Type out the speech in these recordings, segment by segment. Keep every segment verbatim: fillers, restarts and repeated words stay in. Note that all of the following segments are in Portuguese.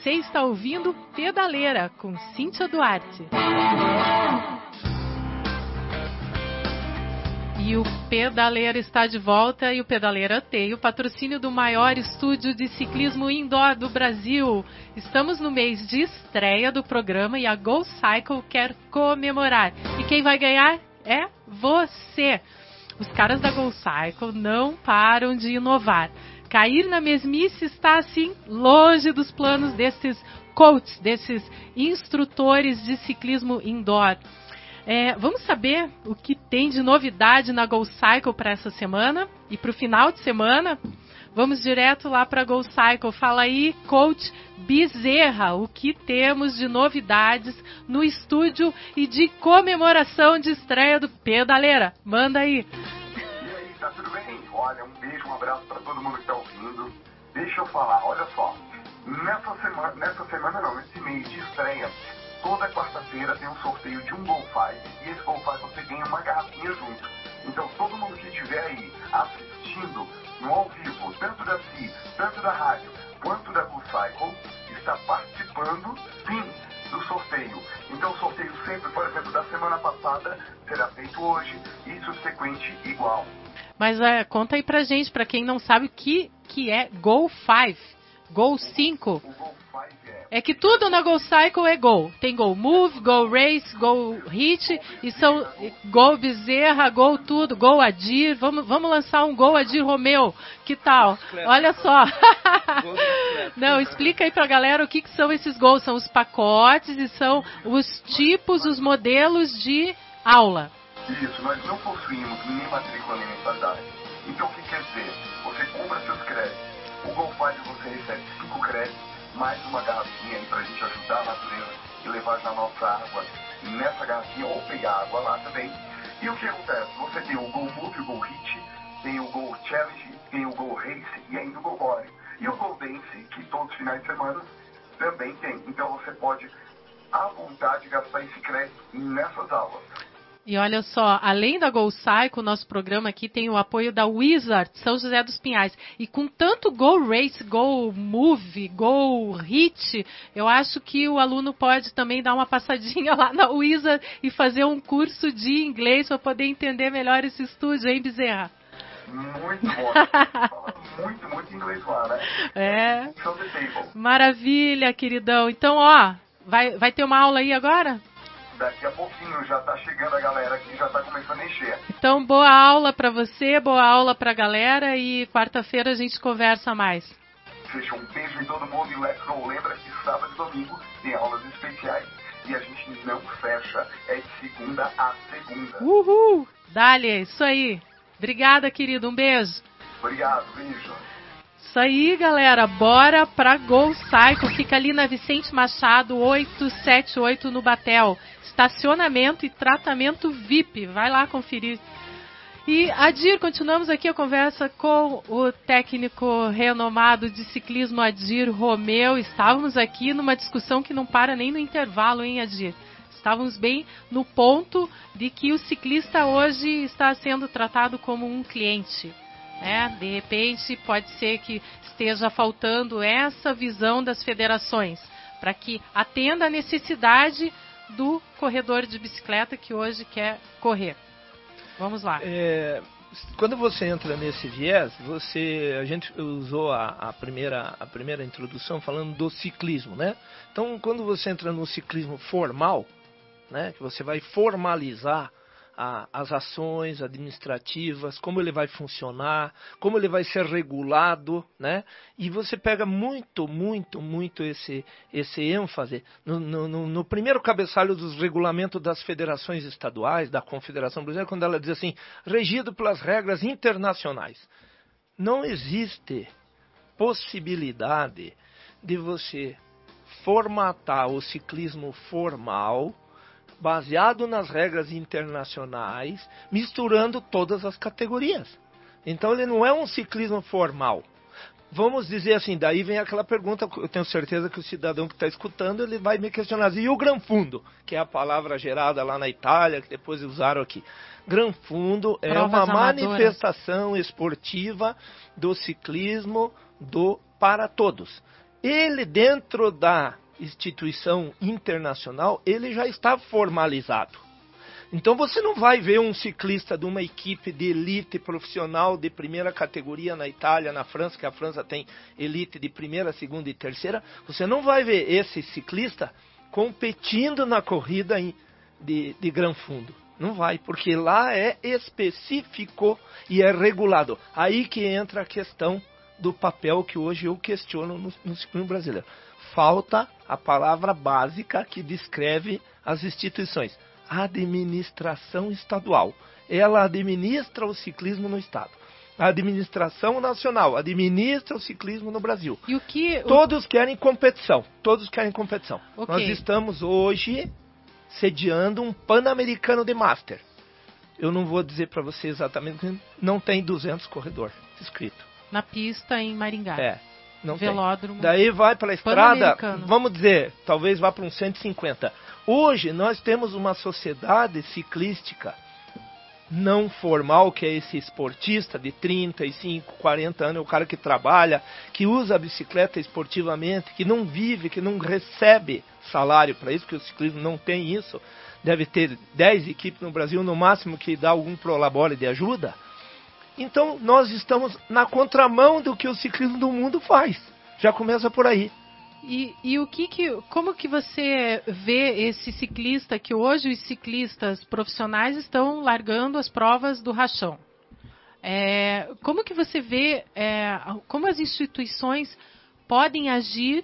Você está ouvindo Pedaleira com Cíntia Duarte. E o Pedaleira está de volta, e o Pedaleira tem o patrocínio do maior estúdio de ciclismo indoor do Brasil. Estamos no mês de estreia do programa e a Go Cycle quer comemorar. E quem vai ganhar é você. Os caras da Go Cycle não param de inovar. Cair na mesmice está, assim, longe dos planos desses coaches, desses instrutores de ciclismo indoor. É, vamos saber o que tem de novidade na Go Cycle para essa semana e para o final de semana. Vamos direto lá para a Go Cycle. Fala aí, coach Bezerra, o que temos de novidades no estúdio e de comemoração de estreia do Pedaleira. Manda aí. E aí, tá tudo bem? Olha, um beijo, um abraço para todo mundo que tá ouvindo. Deixa eu falar, olha só. Nessa semana, nessa semana não, nesse mês de estreia, toda quarta-feira tem um sorteio de um Go cinco, e esse Go cinco você ganha uma garrafinha junto. Então todo mundo que estiver aí assistindo no ao vivo, tanto da C I, tanto da rádio, quanto da Go Cycle, está participando, sim, do sorteio. Então o sorteio sempre, por exemplo, da semana passada, será feito hoje, e subsequente igual. Mas é, conta aí pra gente, pra quem não sabe, o que, que é Go cinco, Go cinco. O Go cinco é... É que tudo na Go Cycle é Go. Tem Go Move, Go Race, Go Hit, e são Go Bezerra, Go tudo, Go Adir. Vamos, vamos lançar um Go Adir Romeu. Que tal? Olha só. Não, explica aí pra galera o que, que são esses Gols. São os pacotes e são os tipos, os modelos de aula. Isso, nós não possuímos nem matrícula nem mensalidade. Então o que quer dizer? Você compra seus créditos. O Go cinco você recebe cinco créditos, mais uma garrafinha aí pra gente ajudar a natureza e levar na nossa água nessa garrafinha, ou pegar água lá também. E o que acontece? Você tem o Go Move, o Go Hit, tem o Go Challenge, tem o Go Race e ainda o Go Body. E o Go Dance, que todos os finais de semana também tem. Então você pode, à vontade, gastar esse crédito nessas aulas. E olha só, além da Go Cycle, o nosso programa aqui tem o apoio da Wizard, São José dos Pinhais. E com tanto Go Race, Go Move, Go Hit, eu acho que o aluno pode também dar uma passadinha lá na Wizard e fazer um curso de inglês para poder entender melhor esse estúdio, hein, Bezerra? Muito bom. Fala muito, muito inglês lá, né? É. Maravilha, queridão. Então, ó, vai, vai ter uma aula aí agora? Daqui a pouquinho já tá chegando a galera aqui, já tá começando a encher. Então, boa aula pra você, boa aula pra galera, e quarta-feira a gente conversa mais. Fechou, um beijo em todo mundo e let's go. Lembra que sábado e domingo tem aulas especiais e a gente não fecha, é de segunda a segunda. Uhul! Dale, isso aí. Obrigada, querido, um beijo. Obrigado, beijo. Isso aí, galera, bora pra Go Cycle, fica ali na Vicente Machado, oitocentos e setenta e oito no Batel. Estacionamento e tratamento V I P, vai lá conferir. E, Adir, continuamos aqui a conversa com o técnico renomado de ciclismo Adir Romeu. Estávamos aqui numa discussão que não para nem no intervalo, hein, Adir? Estávamos bem no ponto de que o ciclista hoje está sendo tratado como um cliente. Né? De repente, pode ser que esteja faltando essa visão das federações para que atenda a necessidade do corredor de bicicleta que hoje quer correr. Vamos lá. É, quando você entra nesse viés, você, a gente usou a, a, primeira, a primeira introdução falando do ciclismo, né? Então, quando você entra no ciclismo formal, né, que você vai formalizar a, as ações administrativas, como ele vai funcionar, como ele vai ser regulado, né? E você pega muito, muito, muito esse, esse ênfase no, no, no primeiro cabeçalho dos regulamentos das federações estaduais, da Confederação Brasileira, quando ela diz assim, regido pelas regras internacionais. Não existe possibilidade de você formatar o ciclismo formal baseado nas regras internacionais, misturando todas as categorias. Então ele não é um ciclismo formal. Vamos dizer assim, daí vem aquela pergunta, eu tenho certeza que o cidadão que está escutando, ele vai me questionar assim, e o Gran Fundo, que é a palavra gerada lá na Itália, que depois usaram aqui. Gran Fundo é Provas uma amadoras. manifestação esportiva do ciclismo do para todos. ele dentro da instituição internacional, ele já está formalizado. Então você não vai ver um ciclista de uma equipe de elite profissional de primeira categoria na Itália, na França, que a França tem elite de primeira, segunda e terceira, você não vai ver esse ciclista competindo na corrida em, de, de Gran Fundo. Não vai, porque lá é específico e é regulado. Aí que entra a questão do papel que hoje eu questiono no, no ciclismo brasileiro. Falta a palavra básica que descreve as instituições. Administração estadual. Ela administra o ciclismo no estado. A administração nacional administra o ciclismo no Brasil. E o que, o... Todos querem competição. Todos querem competição. Okay. Nós estamos hoje sediando um Pan-Americano de Master. Eu não vou dizer para você exatamente, não tem duzentos corredores inscritos. Na pista em Maringá. É, não Velódromo. tem. Daí vai para a estrada, vamos dizer, talvez vá para uns cento e cinquenta. Hoje nós temos uma sociedade ciclística não formal, que é esse esportista de trinta e cinco, quarenta anos, é o cara que trabalha, que usa a bicicleta esportivamente, que não vive, que não recebe salário para isso, porque o ciclismo não tem isso. Deve ter dez equipes no Brasil, no máximo, que dá algum prolabore de ajuda. Então nós estamos na contramão do que o ciclismo do mundo faz. Já começa por aí. E, e o que que, como que você vê esse ciclista, que hoje os ciclistas profissionais estão largando as provas do rachão? É, como que você vê, é, como as instituições podem agir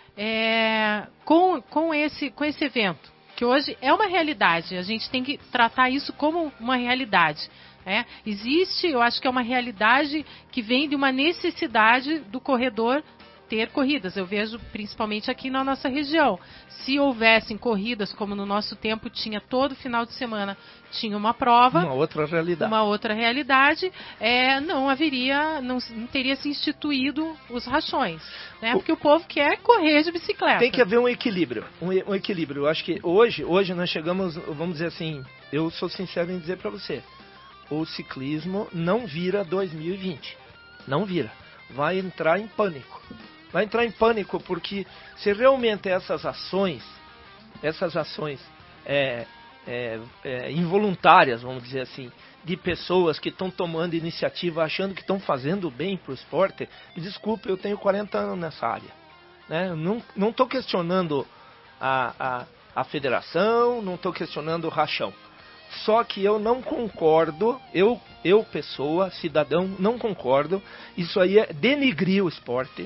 é, com, com, esse, com esse evento? Que hoje é uma realidade, a gente tem que tratar isso como uma realidade. É, existe, eu acho que é uma realidade que vem de uma necessidade do corredor ter corridas. Eu vejo principalmente aqui na nossa região. Se houvessem corridas, como no nosso tempo tinha todo final de semana, tinha uma prova. Uma outra realidade. Uma outra realidade, é, não haveria, não, não teria se instituído os rachões. Né? Porque o povo quer correr de bicicleta. Tem que haver um equilíbrio. Um, um equilíbrio. Eu acho que hoje, hoje nós chegamos, vamos dizer assim, eu sou sincero em dizer para você, o ciclismo não vira dois mil e vinte. Não vira. Vai entrar em pânico. Vai entrar em pânico porque se realmente essas ações, essas ações é, é, é, involuntárias, vamos dizer assim, de pessoas que estão tomando iniciativa, achando que estão fazendo bem para o esporte, me desculpe, eu tenho quarenta anos nessa área. Né? Não estou questionando a, a, a federação, não estou questionando o rachão. Só que eu não concordo, eu, eu pessoa, cidadão, não concordo. Isso aí é denigrir o esporte.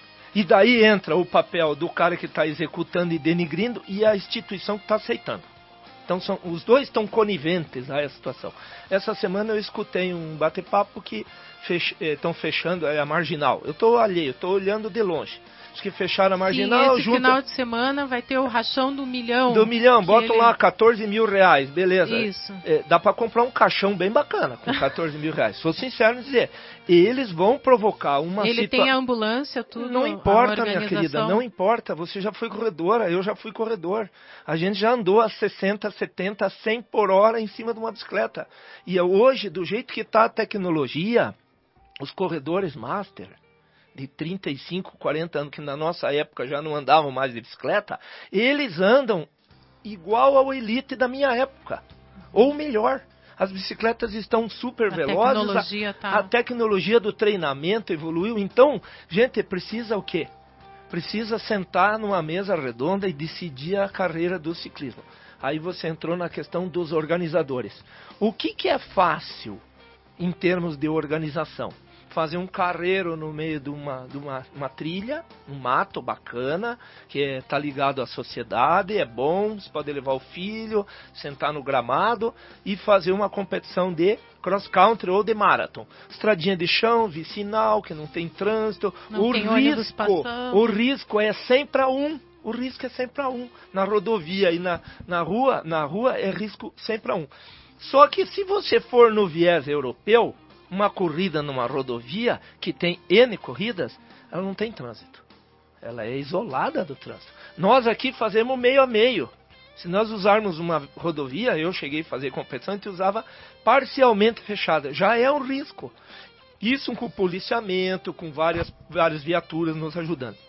E daí entra o papel do cara que está executando e denigrindo e a instituição que está aceitando. Então são, os dois estão coniventes a essa situação. Essa semana eu escutei um bate-papo que estão fech, fechando a Marginal. Eu estou alheio, estou olhando de longe. Acho que fecharam a Marginal. Sim, esse junta... final de semana vai ter o rachão do milhão. Do milhão, botam ele... lá quatorze mil reais, beleza. Isso. É, dá para comprar um caixão bem bacana com quatorze mil reais. Sou sincero em dizer, eles vão provocar uma Ele situa... tem a ambulância, tudo. Não importa, minha querida, não importa. Você já foi corredora, eu já fui corredor. A gente já andou a sessenta, setenta, cem por hora em cima de uma bicicleta. E hoje, do jeito que está a tecnologia, os corredores master de trinta e cinco, quarenta anos, que na nossa época já não andavam mais de bicicleta, eles andam igual ao elite da minha época, ou melhor. As bicicletas estão super a velozes, tecnologia a, tá... a tecnologia do treinamento evoluiu. Então, gente, precisa o quê? Precisa sentar numa mesa redonda e decidir a carreira do ciclismo. Aí você entrou na questão dos organizadores. O que, que é fácil em termos de organização? Fazer um carreiro no meio de uma, de uma, uma trilha, um mato bacana, que está ligado à sociedade, é bom, você pode levar o filho, sentar no gramado e fazer uma competição de cross-country ou de marathon. Estradinha de chão, vicinal, que não tem trânsito. Não o tem ônibus risco, passando. o risco é sempre a um. O risco é sempre a um. Na rodovia e na, na rua, na rua é risco sempre a um. Só que se você for no viés europeu, uma corrida numa rodovia que tem N corridas, ela não tem trânsito. Ela é isolada do trânsito. Nós aqui fazemos meio a meio. Se nós usarmos uma rodovia, eu cheguei a fazer competição, a gente usava parcialmente fechada. Já é um risco. Isso com policiamento, com várias, várias viaturas nos ajudando.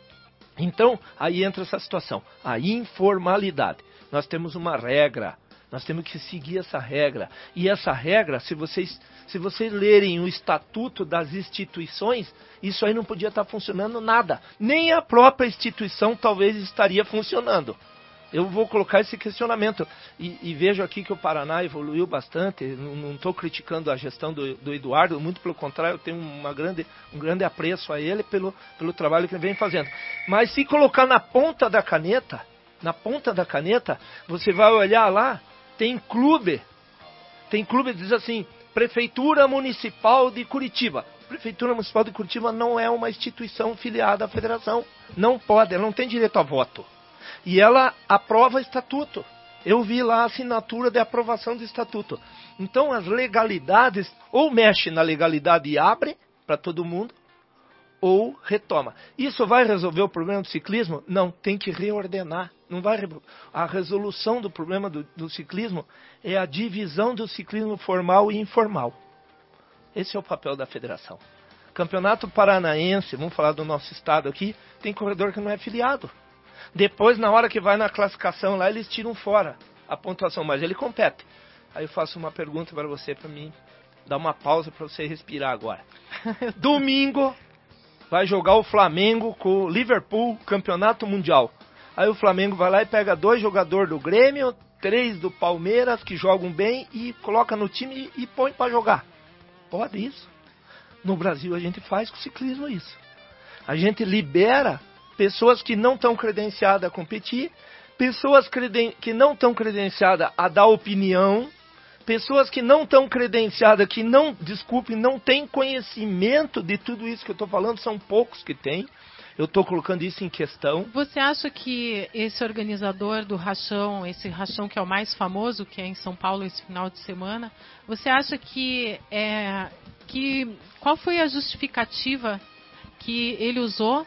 Então, aí entra essa situação, a informalidade. Nós temos uma regra, nós temos que seguir essa regra. E essa regra, se vocês, se vocês lerem o estatuto das instituições, isso aí não podia estar funcionando nada. Nem a própria instituição talvez estaria funcionando. Eu vou colocar esse questionamento. E, e vejo aqui que o Paraná evoluiu bastante. Não estou criticando a gestão do, do Eduardo, muito pelo contrário, eu tenho uma grande, um grande apreço a ele pelo, pelo trabalho que ele vem fazendo. Mas se colocar na ponta da caneta, na ponta da caneta, você vai olhar lá, tem clube, tem clube que diz assim, Prefeitura Municipal de Curitiba. Prefeitura Municipal de Curitiba não é uma instituição filiada à federação. Não pode, ela não tem direito a voto. E ela aprova estatuto. Eu vi lá a assinatura de aprovação do estatuto. Então as legalidades, ou mexe na legalidade e abre para todo mundo, ou retoma. Isso vai resolver o problema do ciclismo? Não, tem que reordenar. Não vai, a resolução do problema do, do ciclismo é a divisão do ciclismo formal e informal. Esse é o papel da federação. Campeonato Paranaense, vamos falar do nosso estado aqui, tem corredor que não é filiado. Depois, na hora que vai na classificação lá, eles tiram fora a pontuação, mas ele compete. Aí eu faço uma pergunta para você, para mim, dar uma pausa para você respirar agora. Domingo, vai jogar o Flamengo com o Liverpool, campeonato mundial. Aí o Flamengo vai lá e pega dois jogadores do Grêmio, três do Palmeiras, que jogam bem, e coloca no time e põe para jogar. Pode isso? No Brasil a gente faz com o ciclismo isso. A gente libera pessoas que não estão credenciadas a competir, pessoas creden- que não estão credenciadas a dar opinião, pessoas que não estão credenciadas, que não, desculpe, não têm conhecimento de tudo isso que eu estou falando, são poucos que têm. Eu estou colocando isso em questão. Você acha que esse organizador do Rachão, esse Rachão que é o mais famoso, que é em São Paulo esse final de semana, você acha que, é, que qual foi a justificativa que ele usou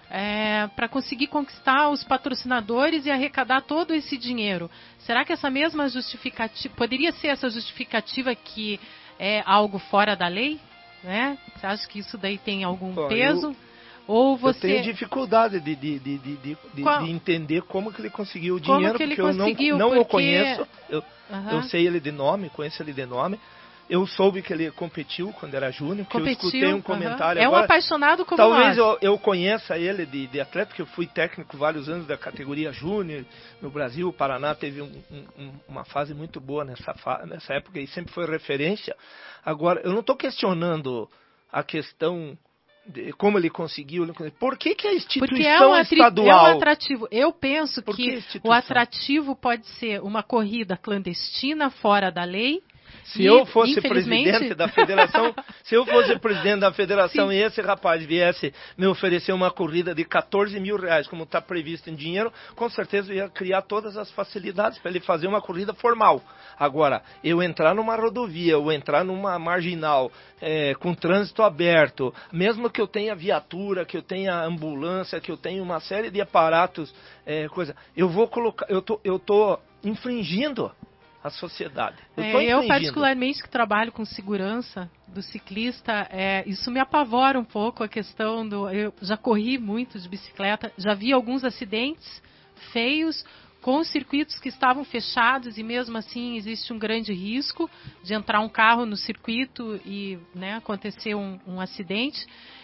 é, para conseguir conquistar os patrocinadores e arrecadar todo esse dinheiro? Será que essa mesma justificativa, poderia ser essa justificativa que é algo fora da lei? Né? Você acha que isso daí tem algum Bom, peso? Eu... Ou você... Eu tenho dificuldade de, de, de, de, de, de entender como que ele conseguiu o dinheiro, porque eu não, não porque... o conheço. Eu, uhum. eu sei ele de nome, conheço ele de nome. Eu soube que ele competiu quando era júnior, que eu escutei um comentário. Uhum. É um agora, apaixonado como talvez nós. eu, eu conheça ele de, de atleta, porque eu fui técnico vários anos da categoria júnior no Brasil. O Paraná teve um, um, uma fase muito boa nessa, fa nessa época e sempre foi referência. Agora, eu não estou questionando a questão... De como ele conseguiu, por que, que a instituição Porque é um estadual... É um atrativo. Eu penso Por que, que o atrativo pode ser uma corrida clandestina fora da lei. Se e, eu fosse infelizmente... presidente da federação, se eu fosse presidente da federação Sim. e esse rapaz viesse me oferecer uma corrida de quatorze mil reais, como está previsto em dinheiro, com certeza eu ia criar todas as facilidades para ele fazer uma corrida formal. Agora, eu entrar numa rodovia, ou entrar numa marginal, é, com trânsito aberto, mesmo que eu tenha viatura, que eu tenha ambulância, que eu tenha uma série de aparatos, é, coisa, eu vou colocar, eu tô, eu tô infringindo a sociedade. Eu, é, eu particularmente que trabalho com segurança do ciclista, é, isso me apavora um pouco a questão do... Eu já corri muito de bicicleta, já vi alguns acidentes feios com circuitos que estavam fechados e mesmo assim existe um grande risco de entrar um carro no circuito e, né, acontecer um, um acidente.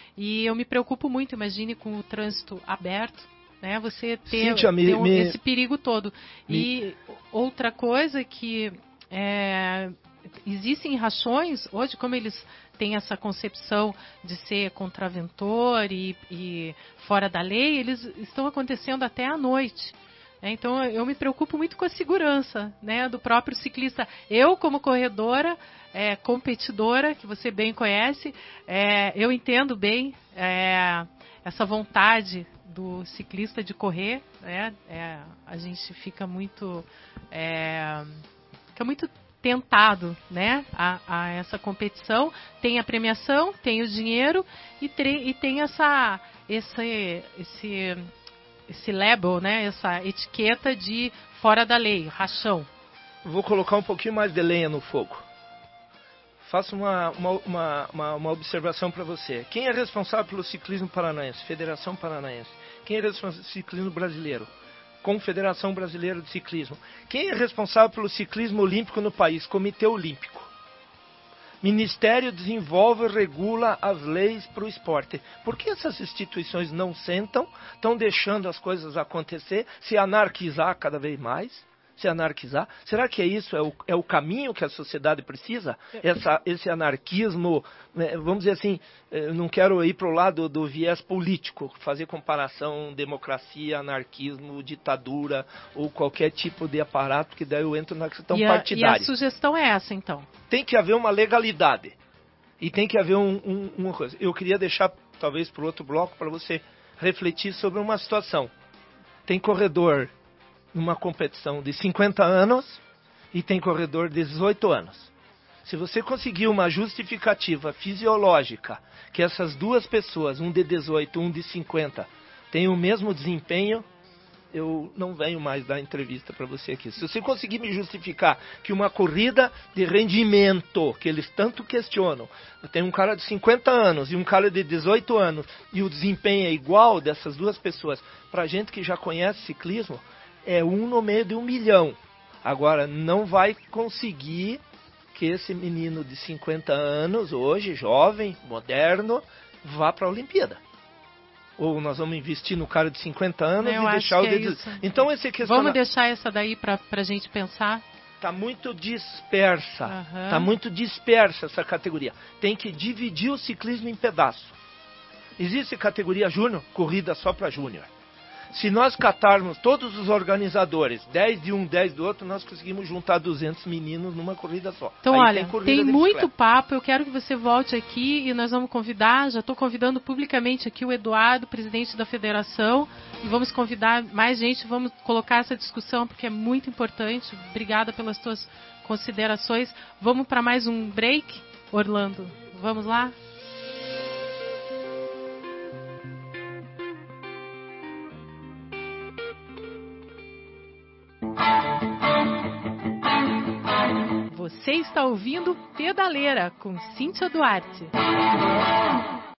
E eu me preocupo muito, imagine com o trânsito aberto, né, você ter, Cíntia, me, ter um, me, esse perigo todo. Me... E outra coisa que é, existem rachões, hoje como eles têm essa concepção de ser contraventor e, e fora da lei, eles estão acontecendo até à noite. Então eu me preocupo muito com a segurança, né, do próprio ciclista. Eu, como corredora, é, competidora, que você bem conhece, é, eu entendo bem é, essa vontade do ciclista de correr, né? É, a gente fica muito, é, fica muito tentado, né, a, a essa competição. Tem a premiação, tem o dinheiro e, tre- e tem essa, esse, esse, esse label, né, essa etiqueta de fora da lei, rachão. Vou colocar um pouquinho mais de lenha no fogo. faço uma, uma, uma, uma, uma observação para você. Quem é responsável pelo ciclismo paranaense? Federação Paranaense. Quem é responsável pelo ciclismo brasileiro? Confederação Brasileira de Ciclismo. Quem é responsável pelo ciclismo olímpico no país? Comitê Olímpico. Ministério desenvolve e regula as leis para o esporte. Por que essas instituições não sentam, estão deixando as coisas acontecer, se anarquizar cada vez mais? Se anarquizar? Será que é isso? É o, é o caminho que a sociedade precisa? Essa, esse anarquismo, vamos dizer assim, não quero ir para o lado do viés político, fazer comparação democracia, anarquismo, ditadura ou qualquer tipo de aparato, porque daí eu entro na questão e a, partidária. E a sugestão é essa, então? Tem que haver uma legalidade. E tem que haver um, um, uma coisa. Eu queria deixar, talvez, para o outro bloco, para você refletir sobre uma situação. Tem corredor numa competição de cinquenta anos e tem corredor de dezoito anos. Se você conseguir uma justificativa fisiológica que essas duas pessoas, um de dezoito, um de cinquenta, tenham o mesmo desempenho, eu não venho mais dar entrevista para você aqui. Se você conseguir me justificar que uma corrida de rendimento, que eles tanto questionam, tem um cara de cinquenta anos e um cara de dezoito anos, e o desempenho é igual dessas duas pessoas, para gente que já conhece ciclismo, é um no meio de um milhão. Agora, não vai conseguir que esse menino de cinquenta anos, hoje, jovem, moderno, vá para a Olimpíada. Ou nós vamos investir no cara de cinquenta anos Eu e deixar o é dedo. Então, esse questão. Vamos deixar essa daí para a gente pensar? Está muito dispersa. Uhum. Está muito dispersa essa categoria. Tem que dividir o ciclismo em pedaços. Existe categoria júnior, corrida só para júnior. Se nós catarmos todos os organizadores, dez de um, dez do outro, nós conseguimos juntar duzentos meninos numa corrida só. Então, Aí olha, tem, tem muito papo, eu quero que você volte aqui e nós vamos convidar, já estou convidando publicamente aqui o Eduardo, presidente da federação, e vamos convidar mais gente, vamos colocar essa discussão porque é muito importante. Obrigada pelas tuas considerações. Vamos para mais um break, Orlando? Vamos lá? Você está ouvindo Pedaleira com Cíntia Duarte.